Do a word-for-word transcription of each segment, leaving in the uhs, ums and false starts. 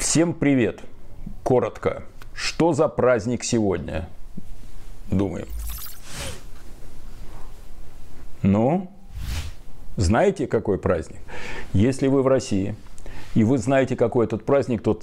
Всем привет! Коротко. Что за праздник сегодня? Думаем. Ну, знаете, какой праздник? Если вы в России, и вы знаете, какой этот праздник, то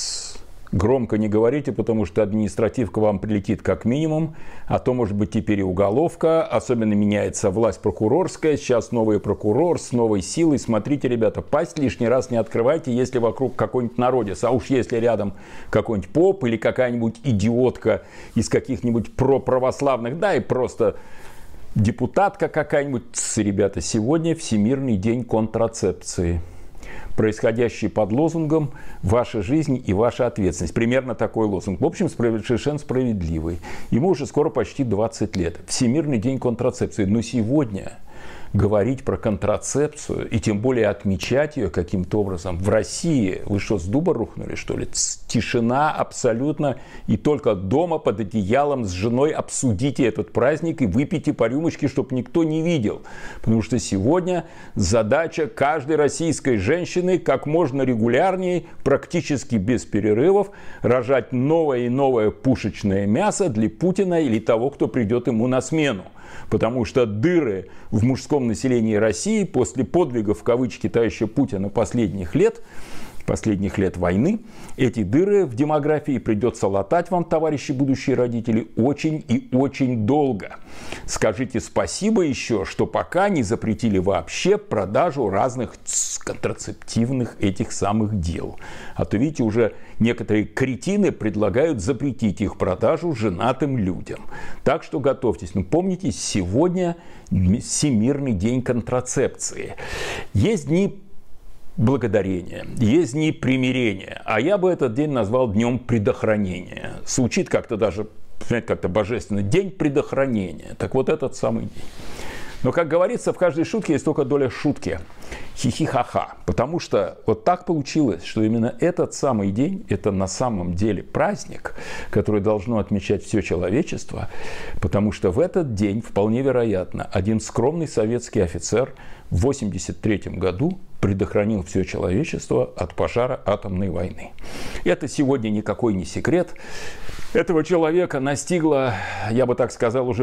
громко не говорите, потому что административка вам прилетит как минимум, а то может быть теперь и уголовка, особенно меняется власть прокурорская, сейчас новый прокурор с новой силой. Смотрите, ребята, пасть лишний раз не открывайте, если вокруг какой-нибудь народец, а уж если рядом какой-нибудь поп или какая-нибудь идиотка из каких-нибудь проправославных, да и просто депутатка какая-нибудь. Ребята, сегодня Всемирный день контрацепции, происходящий под лозунгом «Ваша жизнь и ваша ответственность». Примерно такой лозунг. В общем, совершенно справедливый. Ему уже скоро почти двадцать лет. Всемирный день контрацепции. Но сегодня говорить про контрацепцию и тем более отмечать ее каким-то образом в России, вы что, с дуба рухнули, что ли? Тишина абсолютно, и только дома под одеялом с женой обсудите этот праздник и выпейте по рюмочке, чтобы никто не видел. Потому что сегодня задача каждой российской женщины как можно регулярнее, практически без перерывов, рожать новое и новое пушечное мясо для Путина или того, кто придет ему на смену. Потому что дыры в мужском населении России после подвигов, в кавычки, товарища Путина последних лет, последних лет войны, эти дыры в демографии придется латать вам, товарищи будущие родители, очень и очень долго. Скажите спасибо еще, что пока не запретили вообще продажу разных контрацептивных этих самых дел. А то, видите, уже некоторые кретины предлагают запретить их продажу женатым людям. Так что готовьтесь. Ну, помните, сегодня Всемирный день контрацепции. Есть дни благодарения, есть дни примирения, а я бы этот день назвал днем предохранения. Звучит как-то даже, знаете, как-то божественно. День предохранения. Так вот, этот самый день. Но, как говорится, в каждой шутке есть только доля шутки. Хихи-ха-ха. Потому что вот так получилось, что именно этот самый день, это на самом деле праздник, который должно отмечать все человечество, потому что в этот день, вполне вероятно, один скромный советский офицер в восемьдесят третьем году предохранил все человечество от пожара атомной войны. Это сегодня никакой не секрет. Этого человека настигла, я бы так сказал, уже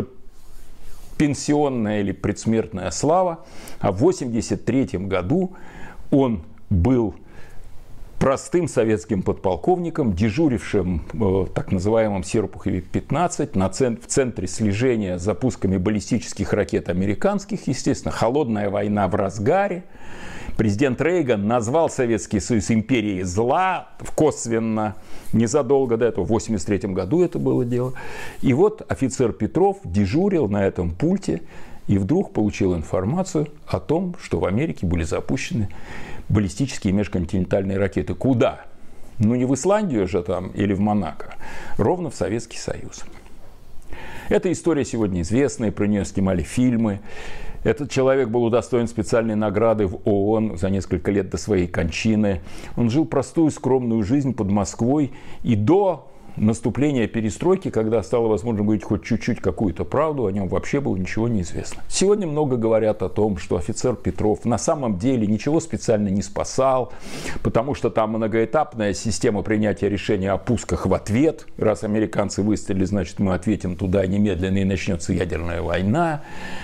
пенсионная или предсмертная слава, а в восемьдесят третьем году он был простым советским подполковником, дежурившим в так называемом Серпухове пятнадцать на цент- в центре слежения за пусками баллистических ракет американских. Естественно, холодная война в разгаре. Президент Рейган назвал Советский Союз империей зла косвенно, незадолго до этого, в восемьдесят третьем году это было дело. И вот офицер Петров дежурил на этом пульте и вдруг получил информацию о том, что в Америке были запущены баллистические межконтинентальные ракеты. Куда? Ну не в Исландию же там или в Монако, ровно в Советский Союз. Эта история сегодня известная, про нее снимали фильмы. Этот человек был удостоен специальной награды в ООН за несколько лет до своей кончины. Он жил простую, скромную жизнь под Москвой и до наступления перестройки, когда стало возможно говорить хоть чуть-чуть какую-то правду, о нем вообще было ничего не известно. Сегодня много говорят о том, что офицер Петров на самом деле ничего специально не спасал, потому что там многоэтапная система принятия решения о пусках в ответ. Раз американцы выстрелили, значит мы ответим туда немедленно и начнется ядерная война.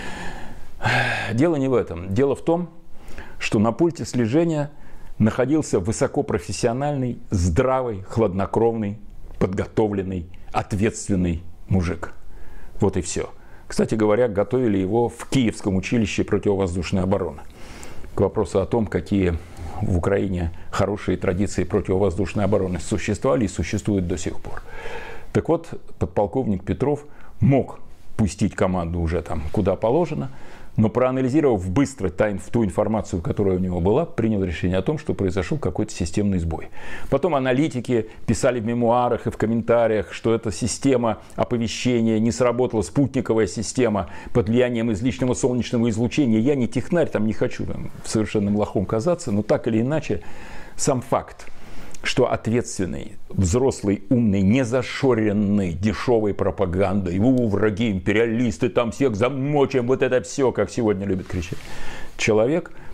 Дело не в этом. Дело в том, что на пульте слежения находился высокопрофессиональный, здравый, хладнокровный, подготовленный, ответственный мужик. Вот и все. Кстати говоря, готовили его в Киевском училище противовоздушной обороны. К вопросу о том, какие в Украине хорошие традиции противовоздушной обороны существовали и существуют до сих пор. Так вот, подполковник Петров мог пустить команду уже там куда положено, но проанализировав быстро ту информацию, которая у него была, принял решение о том, что произошел какой-то системный сбой. Потом аналитики писали в мемуарах и в комментариях, что эта система оповещения не сработала, спутниковая система под влиянием излишнего солнечного излучения. Я не технарь, там не хочу там, в совершенном лохом казаться, но так или иначе сам факт, что ответственный, взрослый, умный, незашоренный дешевой пропагандой, у, враги, империалисты, там всех замочим, вот это все, как сегодня любят кричать, человек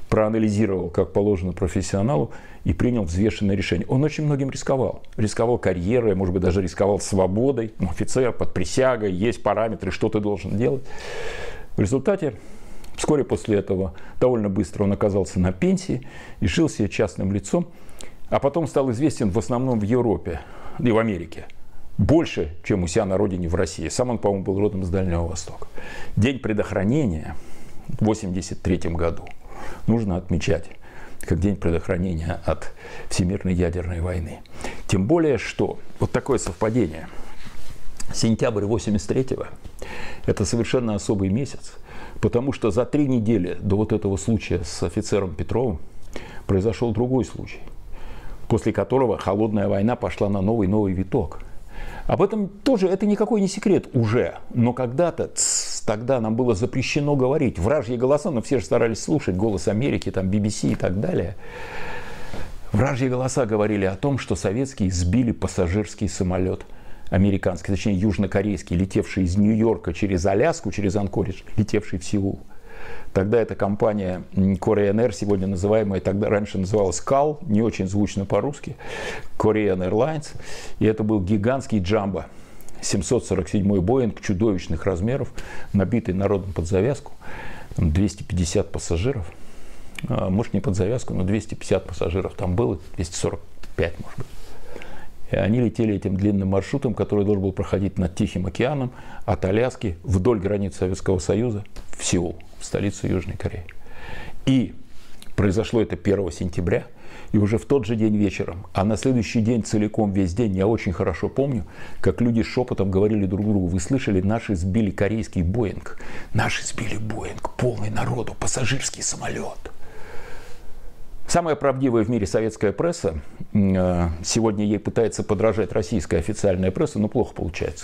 проанализировал, как положено профессионалу, и принял взвешенное решение. Он очень многим рисковал. Рисковал карьерой, может быть, даже рисковал свободой. Ну, офицер под присягой, есть параметры, что ты должен делать. В результате, вскоре после этого, довольно быстро он оказался на пенсии и жил себе частным лицом, а потом стал известен в основном в Европе и в Америке. Больше, чем у себя на родине в России. Сам он, по-моему, был родом с Дальнего Востока. День предохранения в восемьдесят третьем году нужно отмечать как день предохранения от Всемирной ядерной войны. Тем более, что вот такое совпадение. Сентябрь восемьдесят третьего – это совершенно особый месяц, потому что за три недели до вот этого случая с офицером Петровым произошел другой случай, после которого холодная война пошла на новый-новый виток. Об этом тоже, это никакой не секрет уже, но когда-то, тогда нам было запрещено говорить. Вражьи голоса, но все же старались слушать голос Америки, там би би си и так далее. Вражьи голоса говорили о том, что советские сбили пассажирский самолет американский, точнее южнокорейский, летевший из Нью-Йорка через Аляску, через Анкоридж, летевший в Сеул. Тогда эта компания Korean Air, сегодня называемая, тогда раньше называлась кал, не очень звучно по-русски, Korean Airlines. И это был гигантский джамбо, семьсот сорок седьмой Боинг чудовищных размеров, набитый народом под завязку, двести пятьдесят пассажиров. Может, не под завязку, но двести пятьдесят пассажиров там было, двести сорок пять, может быть. И они летели этим длинным маршрутом, который должен был проходить над Тихим океаном, от Аляски вдоль границ Советского Союза в Сеул, в столицу Южной Кореи. И произошло это первого сентября, и уже в тот же день вечером, а на следующий день целиком весь день, я очень хорошо помню, как люди шепотом говорили друг другу: вы слышали, наши сбили корейский Боинг, наши сбили Боинг, полный народу, пассажирский самолет. Самая правдивая в мире советская пресса, сегодня ей пытается подражать российская официальная пресса, но плохо получается.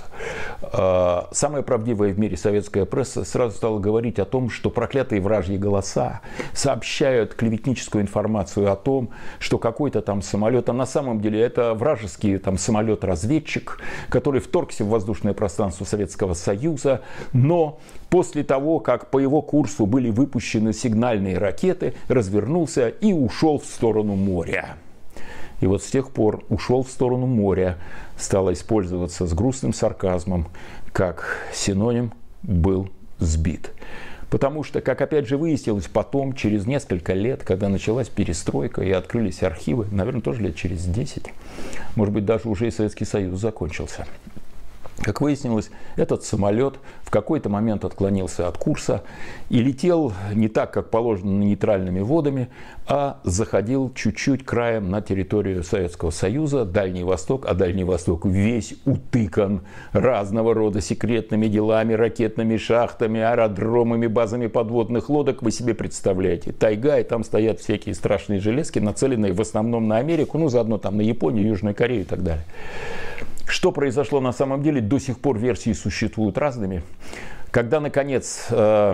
Самая правдивая в мире советская пресса сразу стала говорить о том, что проклятые вражьи голоса сообщают клеветническую информацию о том, что какой-то там самолет, а на самом деле это вражеский там самолет-разведчик, который вторгся в воздушное пространство Советского Союза, но после того, как по его курсу были выпущены сигнальные ракеты, развернулся и ушел в сторону моря. И вот с тех пор ушел в сторону моря стало использоваться с грустным сарказмом, как синоним был сбит. Потому что, как опять же выяснилось потом, через несколько лет, когда началась перестройка и открылись архивы, наверное, тоже лет через десять, может быть, даже уже и Советский Союз закончился. Как выяснилось, этот самолет в какой-то момент отклонился от курса и летел не так, как положено, нейтральными водами, а заходил чуть-чуть краем на территорию Советского Союза, Дальний Восток, а Дальний Восток весь утыкан разного рода секретными делами, ракетными шахтами, аэродромами, базами подводных лодок. Вы себе представляете, тайга, и там стоят всякие страшные железки, нацеленные в основном на Америку, ну заодно там на Японию, Южную Корею и так далее. Что произошло на самом деле, до сих пор версии существуют разными. Когда, наконец,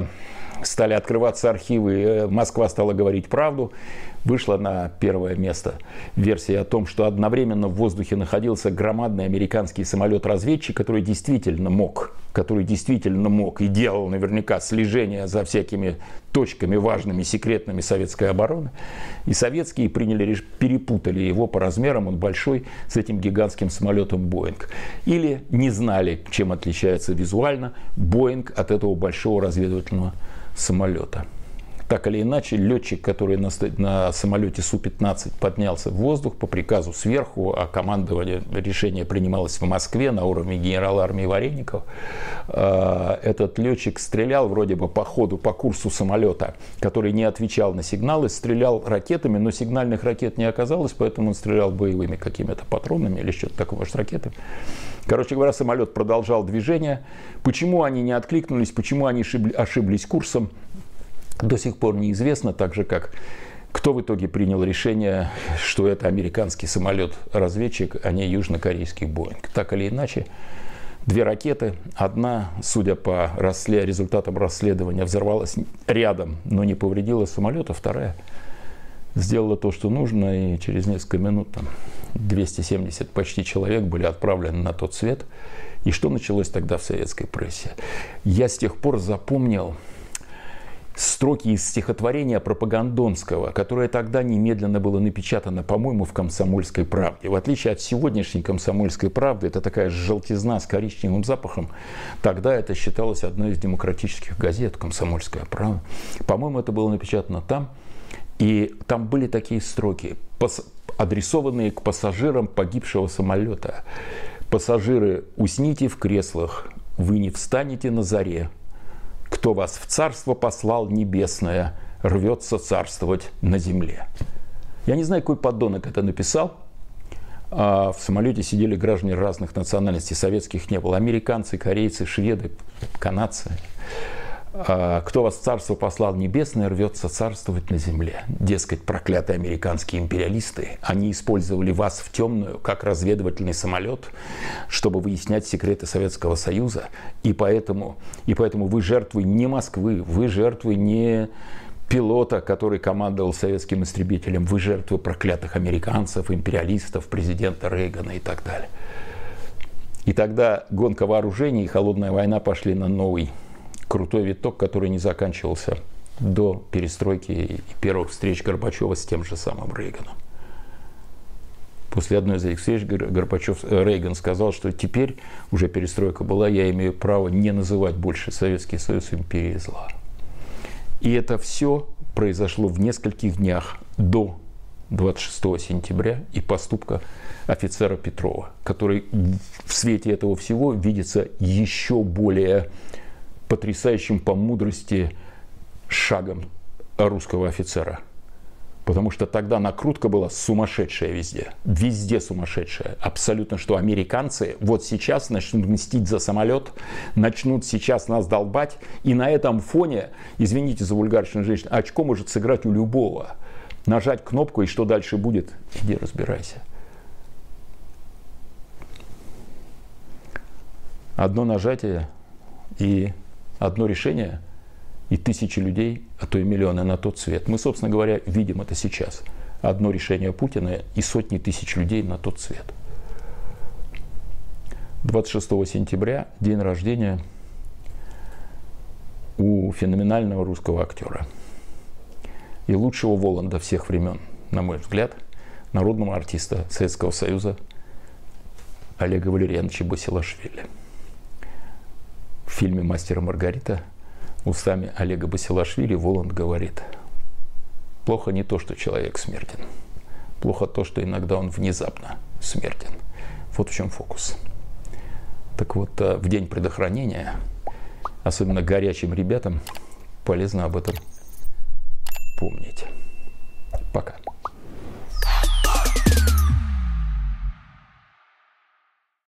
стали открываться архивы, Москва стала говорить правду, вышла на первое место версия о том, что одновременно в воздухе находился громадный американский самолет-разведчик, который действительно мог, который действительно мог и делал наверняка слежение за всякими точками важными, секретными советской обороны. И советские приняли, перепутали его по размерам, он большой, с этим гигантским самолетом Боинг. Или не знали, чем отличается визуально Боинг от этого большого разведывательного самолета. Так или иначе, летчик, который на, на самолете Су пятнадцать поднялся в воздух по приказу сверху, а командование, решение принималось в Москве на уровне генерала армии Вареникова, э, этот летчик стрелял вроде бы по ходу, по курсу самолета, который не отвечал на сигналы, стрелял ракетами, но сигнальных ракет не оказалось, поэтому он стрелял боевыми какими-то патронами или что-то такое, может, ракетами. Короче говоря, самолет продолжал движение. Почему они не откликнулись, почему они ошиблись курсом, до сих пор неизвестно, так же как кто в итоге принял решение, что это американский самолет-разведчик, а не южнокорейский Боинг. Так или иначе, две ракеты, одна, судя по расслед... результатам расследования, взорвалась рядом, но не повредила самолет, а вторая сделала то, что нужно, и через несколько минут там двести семьдесят почти человек были отправлены на тот свет. И что началось тогда в советской прессе? Я с тех пор запомнил строки из стихотворения Пропагандонского, которое тогда немедленно было напечатано, по-моему, в «Комсомольской правде». В отличие от сегодняшней «Комсомольской правды», это такая желтизна с коричневым запахом, тогда это считалось одной из демократических газет «Комсомольская правда». По-моему, это было напечатано там, и там были такие строки, адресованные к пассажирам погибшего самолета. «Пассажиры, усните в креслах, вы не встанете на заре. Кто вас в царство послал небесное, рвется царствовать на земле». Я не знаю, какой подонок это написал. А в самолете сидели граждане разных национальностей, советских не было. Американцы, корейцы, шведы, канадцы. Кто вас в царство послал небесное, рвется царствовать на земле. Дескать, проклятые американские империалисты, они использовали вас в темную, как разведывательный самолет, чтобы выяснять секреты Советского Союза. И поэтому, и поэтому вы жертвы не Москвы, вы жертвы не пилота, который командовал советским истребителем, вы жертвы проклятых американцев, империалистов, президента Рейгана и так далее. И тогда гонка вооружений и холодная война пошли на новый крутой виток, который не заканчивался до перестройки и первых встреч Горбачева с тем же самым Рейганом. После одной из этих встреч Горбачев, Рейган сказал, что теперь уже перестройка была, я имею право не называть больше Советский Союз империей зла. И это все произошло в нескольких днях до двадцать шестого сентября и поступка офицера Петрова, который в свете этого всего видится еще более потрясающим по мудрости шагом русского офицера. Потому что тогда накрутка была сумасшедшая везде. Везде сумасшедшая. Абсолютно, что американцы вот сейчас начнут мстить за самолет, начнут сейчас нас долбать. И на этом фоне, извините за вульгарщину женщин, очко может сыграть у любого. Нажать кнопку, и что дальше будет, иди разбирайся. Одно нажатие и одно решение, и тысячи людей, а то и миллионы на тот свет. Мы, собственно говоря, видим это сейчас. Одно решение Путина и сотни тысяч людей на тот свет. двадцать шестого сентября, день рождения у феноменального русского актера и лучшего Воланда всех времен, на мой взгляд, народного артиста Советского Союза Олега Валерьяновича Басилашвили. В фильме «Мастер и Маргарита» устами Олега Басилашвили Воланд говорит: плохо не то, что человек смертен, плохо то, что иногда он внезапно смертен. Вот в чем фокус. Так вот, в день предохранения, особенно горячим ребятам, полезно об этом помнить. Пока.